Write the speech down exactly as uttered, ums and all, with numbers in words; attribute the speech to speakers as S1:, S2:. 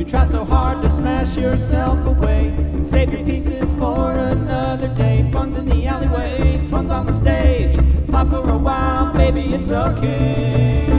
S1: try so hard to smash yourself away. Save your pieces for another day. Fun's in the alleyway, fun's on the stage. Fight for a while, baby, it's okay.